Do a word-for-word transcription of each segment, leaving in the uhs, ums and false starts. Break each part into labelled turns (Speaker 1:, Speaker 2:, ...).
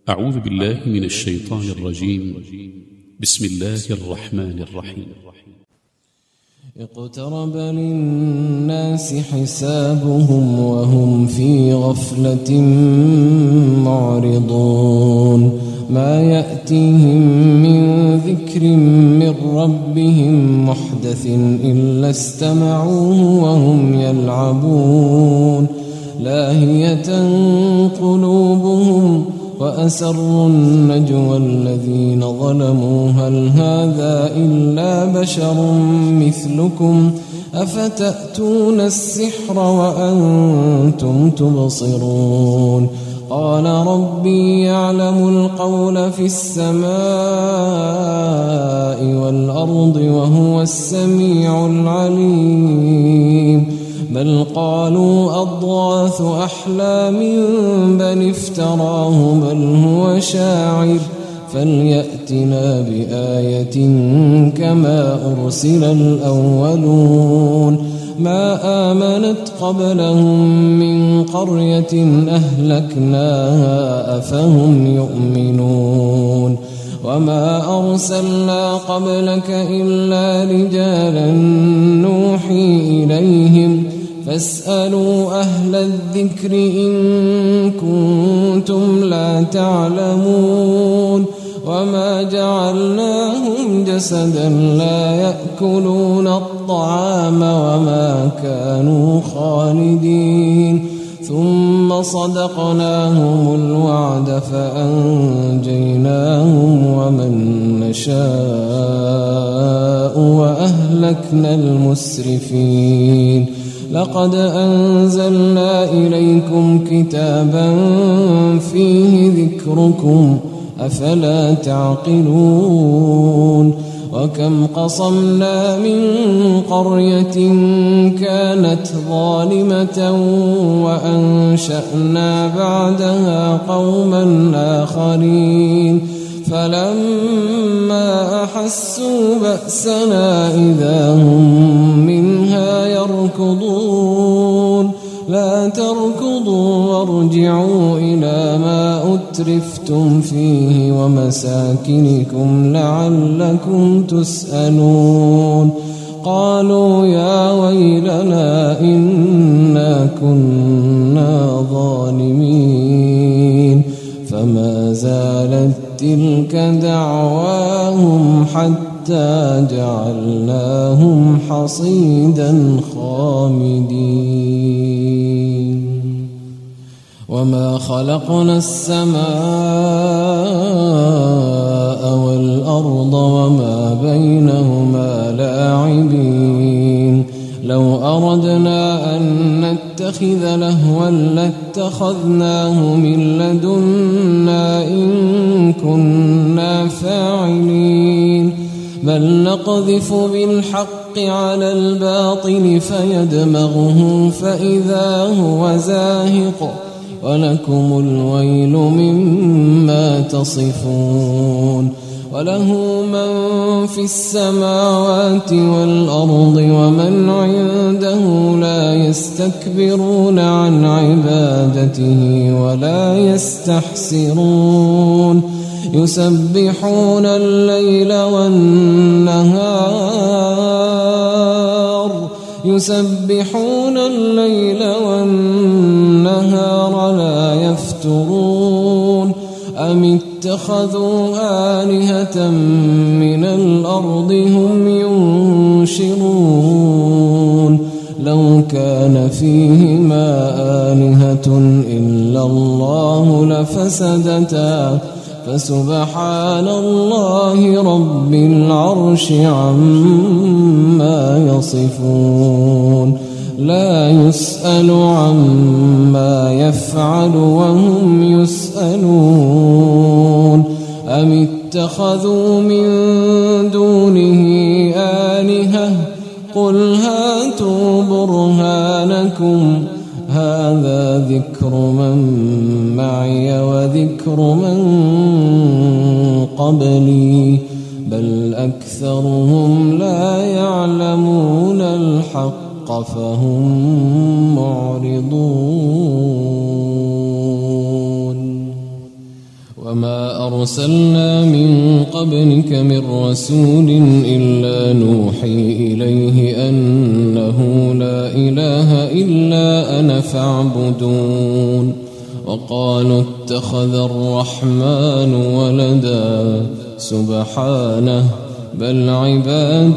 Speaker 1: أعوذ بالله من الشيطان الرجيم. بسم الله الرحمن الرحيم.
Speaker 2: اقترب للناس حسابهم وهم في غفلة معرضون. ما يأتيهم من ذكر من ربهم محدث إلا استمعوه وهم يلعبون. لاهية قلوبهم وأسروا النجوى الذين ظلموا هل هذا إلا بشر مثلكم أفتأتون السحر وأنتم تبصرون. قال ربي يعلم القول في السماء والأرض وهو السميع العليم. بل قالوا أضغاث أحلام بل افتراه بل هو شاعر فليأتنا بآية كما أرسل الأولون. ما آمنت قبلهم من قرية أهلكناها أفهم يؤمنون. وما أرسلنا قبلك إلا رجالا نوحي إليهم فاسألوا أهل الذكر إن كنتم لا تعلمون. وما جعلناهم جسدا لا يأكلون الطعام وما كانوا خالدين. ثم صدقناهم الوعد فأنجيناهم ومن نشاء وأهلكنا المسرفين. لقد أنزلنا إليكم كتابا فيه ذكركم أفلا تعقلون. وكم قصمنا من قرية كانت ظالمة وأنشأنا بعدها قوما آخرين فلما أحسوا بأسنا إذا هم منها يركضون. لا تركضوا وارجعوا إلى ما أترفتم فيه ومساكنكم لعلكم تسألون. قالوا يا ويلنا إنا كنا ظالمين. فما زالت تلك دعواهم حتى جعلناهم حصيدا خامدين. وما خلقنا السماء والأرض وما بينهما لاعبين. لو أردنا أن نتخذ لهوا لاتخذناه من لدنا إن كنا فاعلين. بل نقذف بالحق على الباطل فيدمغه فإذا هو زاهق ولكم الويل مما تصفون. وله من في السماوات والأرض ومن عنده لا يستكبرون عن عبادته ولا يستحسرون. يسبحون الليل والنهار يسبحون الليل والنهار لا يفترون. أم اتخذوا آلهة من الأرض هم ينشرون. لو كان فيهما آلهة إلا الله لفسدتا فسبحان الله رب العرش عما يصفون. لا يسأل عما يفعل وهم يسألون. أم اتخذوا من دونه آلهة قل هاتوا برهانكم هذا ذكر من معي وذكر من قبلي بل أكثرهم لا يعلمون الحق فهم معرضون. وما أرسلنا من قبلك من رسول إلا نوحي إليه أنه لا إله إلا أنا فاعبدون وقالوا اتخذ الرحمن ولدا سبحانه بل عباد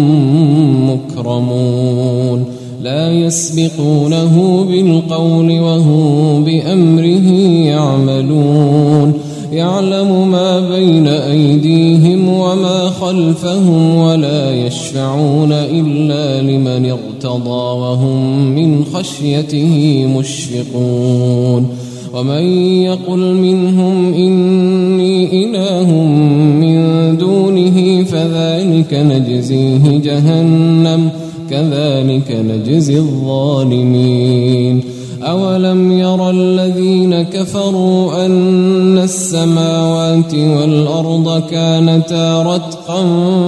Speaker 2: مكرمون لا يسبقونه بالقول وهم بأمره يعملون يعلم ما بين أيديهم وما خلفهم ولا يشفعون إلا لمن ارتضى وهم من خشيته مشفقون ومن يقل منهم إني إله من دونه فذلك نجزيه جهنم كذلك نجزي الظالمين أولم يرى الذين كفروا أن السماوات والأرض كانتا رتقا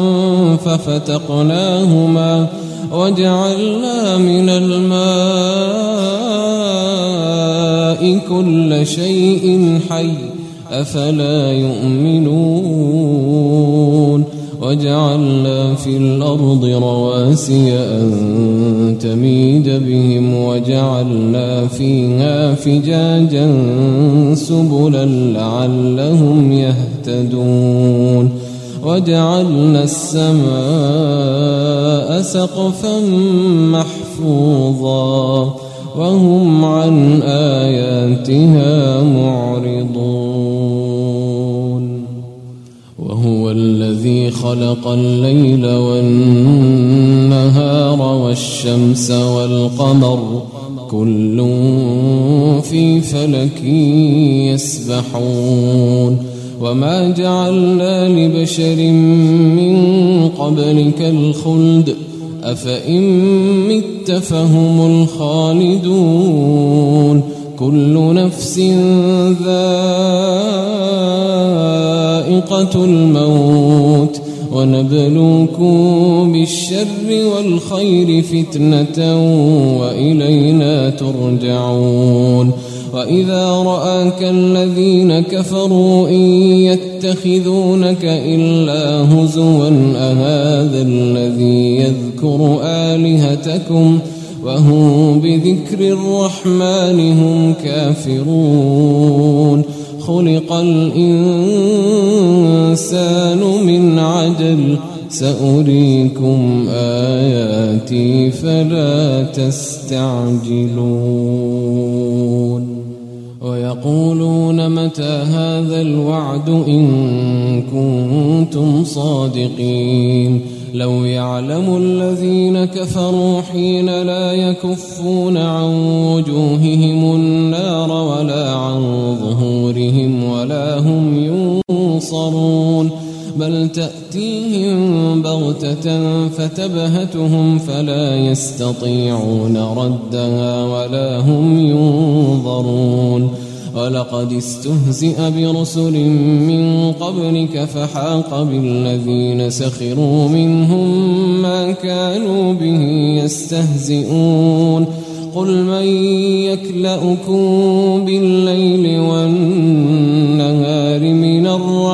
Speaker 2: ففتقناهما وجعلنا من الماء كل شيء حي أفلا يؤمنون وجعلنا في الأرض رواسي أن تميد بهم وجعلنا فيها فجاجا سبلا لعلهم يهتدون وجعلنا السماء سقفا محفوظا وهم عن آياتها معرضون وهو الذي خلق الليل والنهار والشمس والقمر كل في فلك يسبحون وما جعلنا لبشر من قبلك الخلد أفإن مت فهم الخالدون كل نفس ذائقة الموت ونبلوكم بالشر والخير فتنة وإلينا ترجعون وإذا رآك الذين كفروا إن يتخذونك إلا هزوا أهذا الذي يذكر آلهتكم وهم بذكر الرحمن هم كافرون خلق الإنسان من عجل سأريكم آياتي فلا تستعجلون ويقولون متى هذا الوعد إن كنتم صادقين لو يعلم الذين كفروا حين لا يكفون عن وجوههم النار ولا عن ظهورهم ولا هم ينصرون بل تأتيهم بغتة فتبهتهم فلا يستطيعون ردها ولا هم ينظرون ولقد استهزئ برسل من قبلك فحاق بالذين سخروا منهم ما كانوا به يستهزئون قل من يكلأكم بالليل والنهار من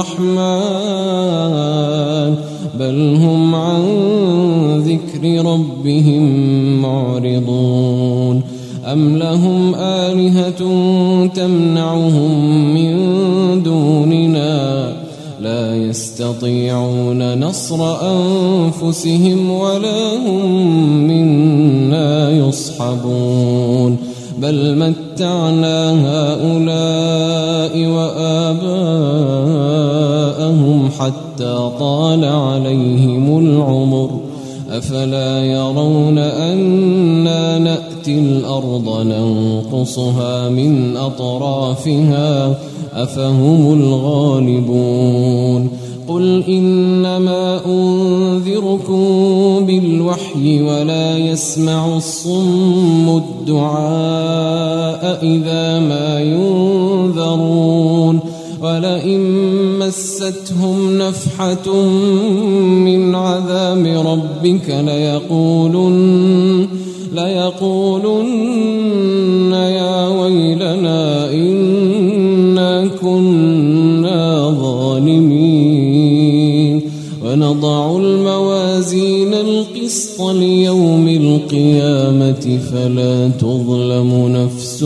Speaker 2: الرحمن بل هم عن ذكر ربهم معرضون أم لهم آلهة تمنعهم من دوننا لا يستطيعون نصر أنفسهم ولا هم منا يصحبون بل متعنا هؤلاء وآباءهم حتى طال عليهم العمر أفلا يرون أنا نأتي الأرض ننقصها من أطرافها أفهم الغالبون قل إنما أنذركم بالوحي ولا يسمع الصم الدعاء إذا ما ينذرون ولئن مستهم نفحة من عذاب ربك ليقولن ليقولن يا ويلنا إنا كنا كنا ظالمين ونضع الموازين القسط ليوم القيامة فلا تظلم نفس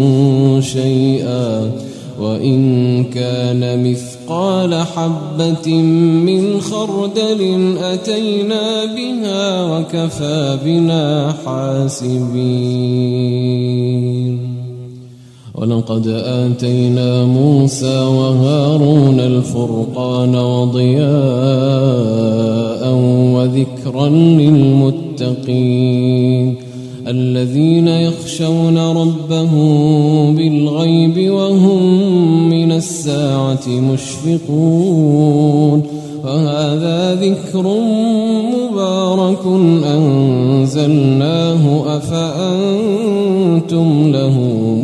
Speaker 2: شيئا وإن كان مثقال حبة من خردل أتينا بها وكفى بنا حاسبين ولقد آتينا موسى وهارون الفرقان وضياء وذكرا للمتقين الذين يخشون ربهم بالغيب وهم من الساعة مشفقون وهذا ذكر مبارك أنزلناه أفأنتم له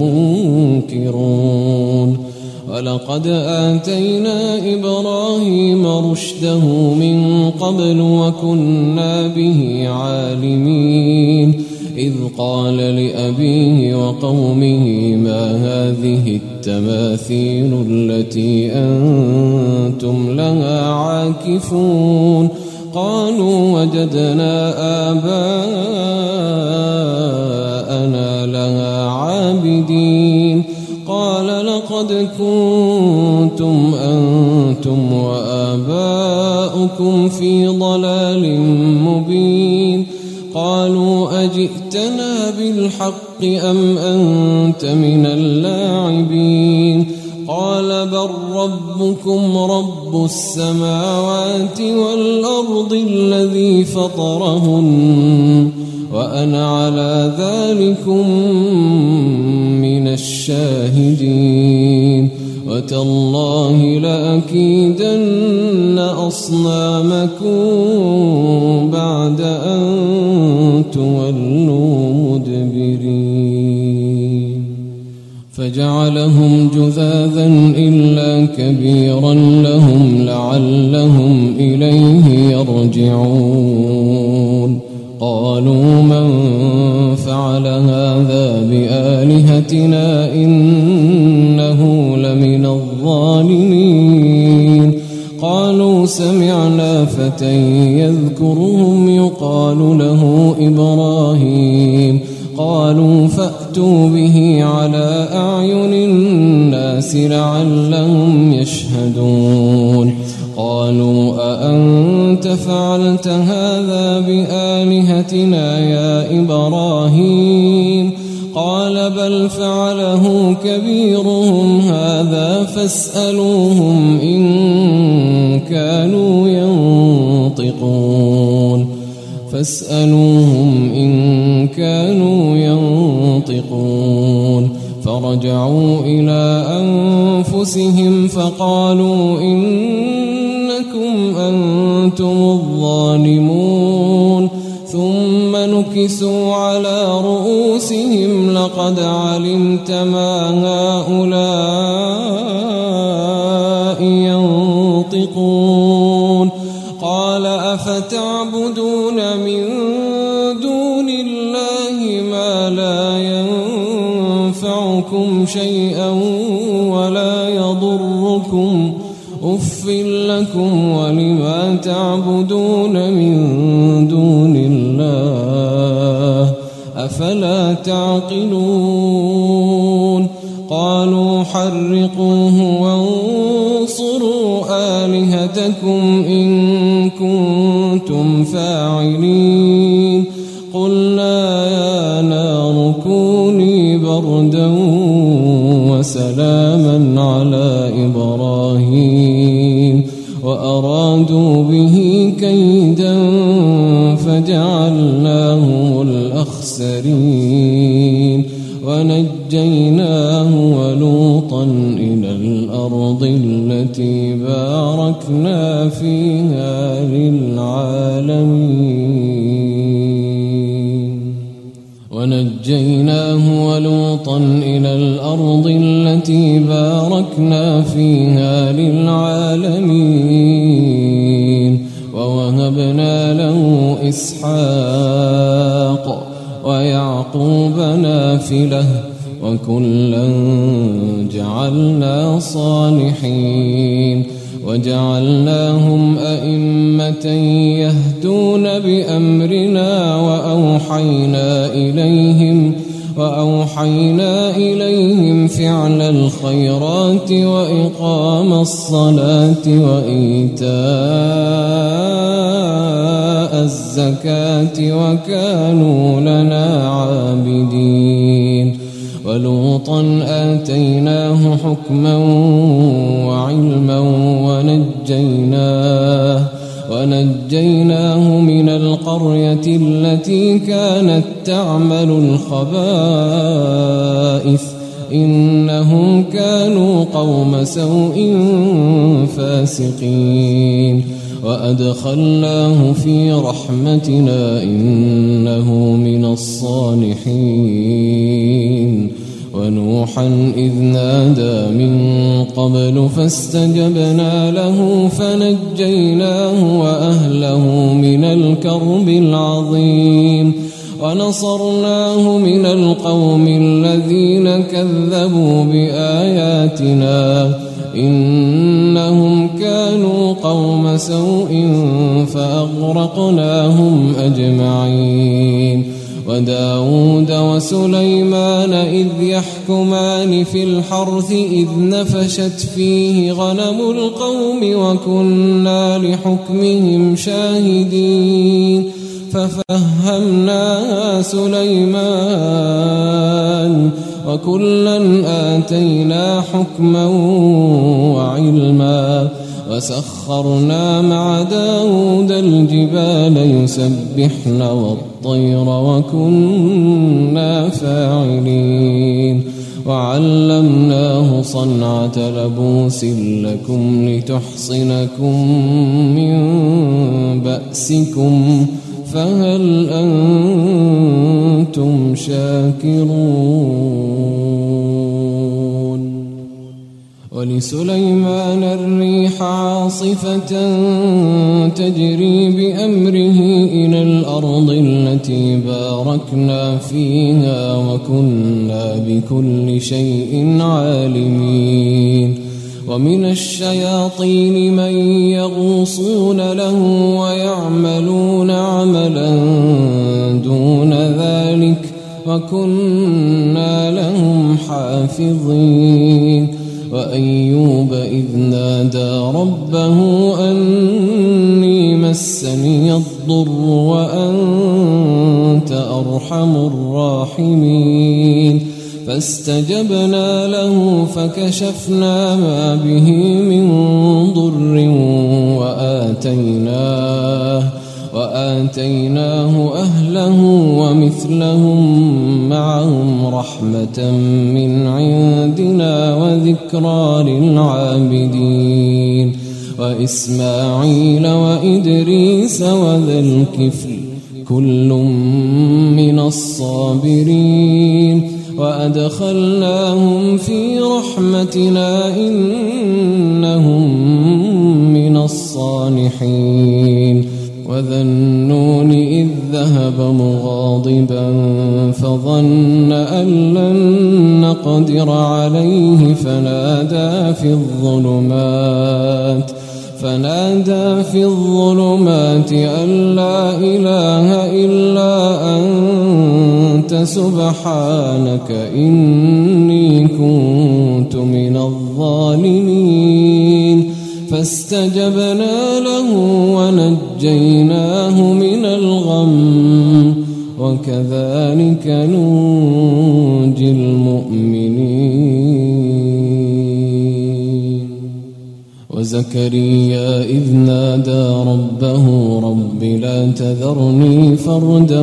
Speaker 2: منكرون ولقد آتينا إبراهيم رشده من قبل وكنا به عالمين إذ قال لأبيه وقومه ما هذه التماثيل التي أنتم لها عاكفون قالوا وجدنا آباءنا لها عابدين قال لقد كنتم أنتم وآباؤكم في ضلال مبين قالوا أجئتنا بالحق أم أنت من اللاعبين قال بل ربكم رب السماوات والأرض الذي فطرهن وأنا على ذلكم من الشاهدين وتالله لأكيدن أصنامكم بعد أن تولوا مدبرين فجعلهم جذاذا إلا كبيرا لهم لعلهم إليه يرجعون قالوا من فعل هذا بآلهتنا إنه لمن الظالمين قالوا سمعنا فتى يذكرهم يقال له إبراهيم قالوا فأتوا به على أعين الناس لعلهم يشهدون قالوا أأنت فعلت هذا بآلهتنا يا إبراهيم قال بل فعله كبيرهم هذا فاسألوهم إن كانوا ينطقون فاسألوهم إن كانوا ينطقون فرجعوا إلى أنفسهم فقالوا إنكم أنتم الظالمون ثم نكسوا على رؤوسهم لقد علمت ما هؤلاء ينطقون قال أفتعبدون من دون الله ما لا ينفعكم شيئا ولا يضركم أف لكم ولما تعبدون من دون الله أفلا تعقلون قالوا حرقوه وانصروا آلهتكم إن كنتم فاعلين قلنا يا نار كوني بردا وسلاما على إبراهيم وأرادوا به كيدا فجعلناهم الأخسرين ونجيناه ولوطا إلى الأرض التي باركنا فيها للعالمين ونجيناه ولوطا إلى الأرض التي باركنا فيها للعالمين ووهبنا له إسحاق ويعقوب نافلة وكلا جعلنا صالحين وجعلناهم أئمة يهدون بأمرنا وأوحينا إليهم وأوحينا إليهم فعل الخيرات وإقام الصلاة وإيتاء الزكاة وكانوا لنا عابدين ولوطا آتيناه حكما وعلما ونجيناه ونجيناه من القرية التي كانت تعمل الخبائث إنهم كانوا قوم سوء فاسقين وأدخلناه في رحمتنا إنه من الصالحين ونوحا إذ نادى من قبل فاستجبنا له فنجيناه وأهله من الكرب العظيم ونصرناه من القوم الذين كذبوا بآياتنا إنهم كانوا قوم سوء فأغرقناهم أجمعين وداود وسليمان إذ يحكمان في الحرث إذ نفشت فيه غنم القوم وكنا لحكمهم شاهدين ففهمناها سليمان وكلا آتينا حكما وعلما وسخرنا مع داود الجبال يسبحن والطير وكنا فاعلين وعلمناه صنعة لبوس لكم لتحصنكم من بأسكم فهل أنتم شاكرون ولسليمان الريح عاصفة تجري بأمره إلى الأرض التي باركنا فيها وكنا بكل شيء عالمين ومن الشياطين من يغوصون له ويعملون عملا دون ذلك وكنا لهم حافظين وأيوب إذ نادى ربه أني مسني الضر وأنت أرحم الراحمين فاستجبنا له فكشفنا ما به من ضر وآتيناه وآتيناه أهله ومثلهم معهم رحمة من عندنا وذكرى للعابدين وإسماعيل وإدريس وذا الكفل كل من الصابرين وأدخلناهم في رحمتنا إنهم من الصالحين وذا النون إذ ذهب مغاضبا فظن أن لن نقدر عليه فنادى في الظلمات فنادى في الظلمات أن لا إله إلا أنت سبحانك إني كنت من الظالمين فاستجبنا له ونجيناه من الغم وكذلك ننجي المؤمنين وزكريا إذ نادى ربه رب لا تذرني فردا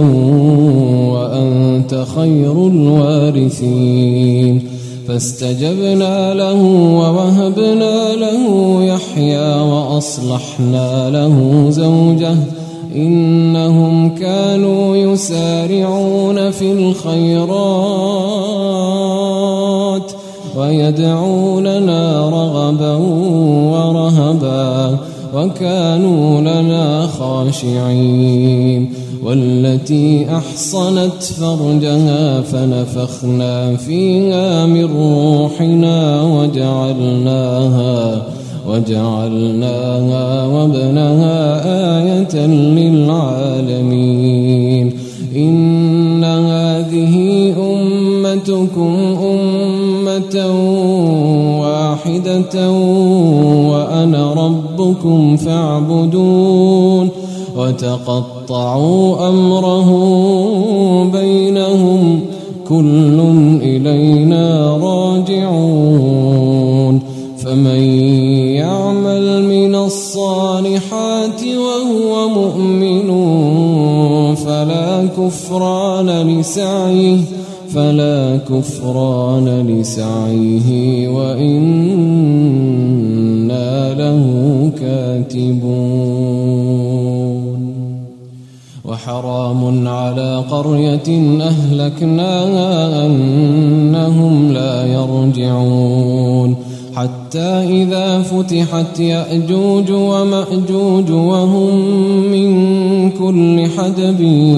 Speaker 2: وأنت خير الوارثين فاستجبنا له ووهبنا له يحيى وأصلحنا له زوجه إنهم كانوا يسارعون في الخيرات ويدعوننا رغبا ورهبا وكانوا لنا خاشعين والتي أحصنت فرجها فنفخنا فيها من روحنا وجعلناها وجعلناها وابنها آية للعالمين إن هذه أمتكم أمة واحدة وأنا ربكم فاعبدون وتقطعوا أمرهم بينهم كل إلينا راجعون فمن يعمل من الصالحات وهو مؤمن فلا كفران لسعيه فلا كفران لسعيه وإنا له كاتبون وحرام على قرية أهلكناها أنهم لا يرجعون حتى إذا فتحت يأجوج ومأجوج وهم من كل حدب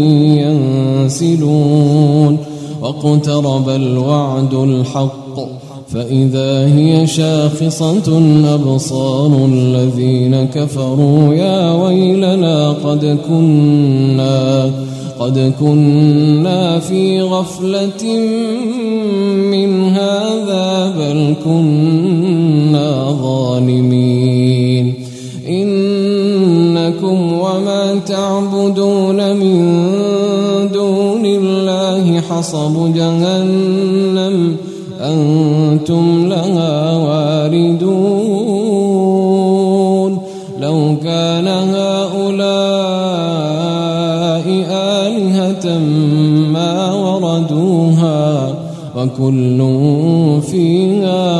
Speaker 2: ينسلون واقترب الوعد الحق فإذا هي شاخصة أبصار الذين كفروا يا ويلنا قد كنا قد كنا في غفلة من هذا بل كنا ظالمين إنكم وما تعبدون من دون الله حصب جهنم أنتم لها واردون لو كان هؤلاء آلهة ما وردوها وكل فيها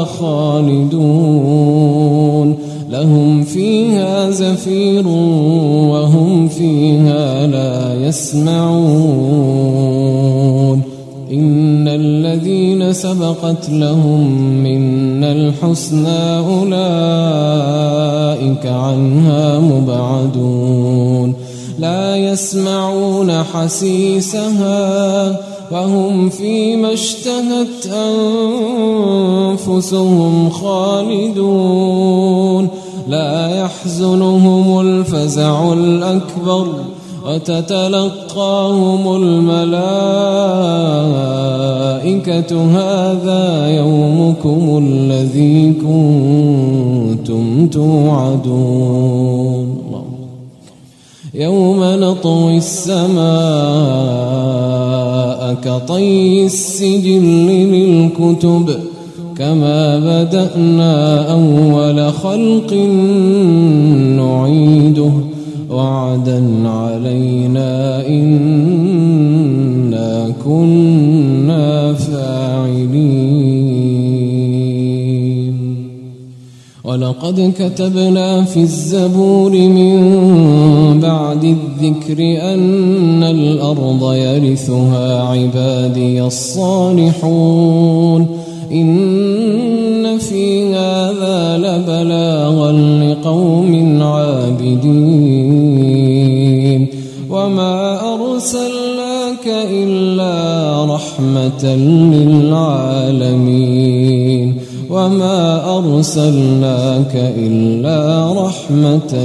Speaker 2: خالدون لهم فيها زفير وهم فيها لا يسمعون إن الذين سبقت لهم منا الحسنى أولئك عنها مبعدون لا يسمعون حسيسها وهم فيما اشتهت أنفسهم خالدون لا يحزنهم الفزع الأكبر وتتلقاهم الملائكة هذا يومكم الذي كنتم توعدون يوم نطوي السماء كطي السجل للكتب كما بدأنا أول خلق نعيده وعدا علينا إنا كنا فاعلين ولقد كتبنا في الزبور من بعد الذكر أن الأرض يرثها عبادي الصالحون إن في هذا لبلاغا لقوم عابدين وما أرسلناك إلا رحمة للعالمين وما أرسلناك إلا رحمة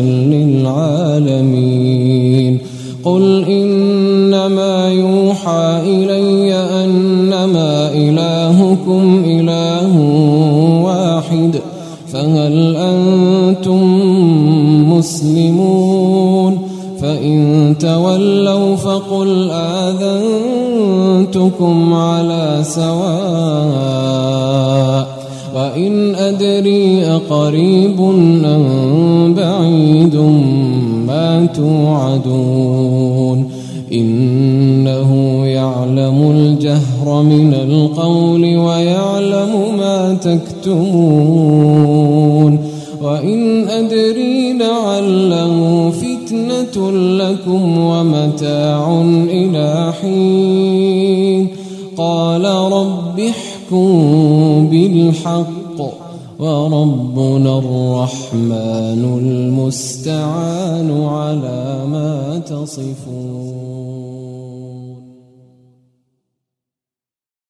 Speaker 2: للعالمين قل إنما يوحى إلي أنما إلهكم إله واحد فهل أنتم مسلمون فإن تولوا فقل آذنتكم على سواء وإن أدري أقريب أم بعيد ما توعدون إنه يعلم الجهر من القول ويعلم ما تكتمون وإن أدري لعله فتنة لكم ومتاع إلى حين قال رب احكم بالحق وربنا الرحمن المستعان على ما تصفون.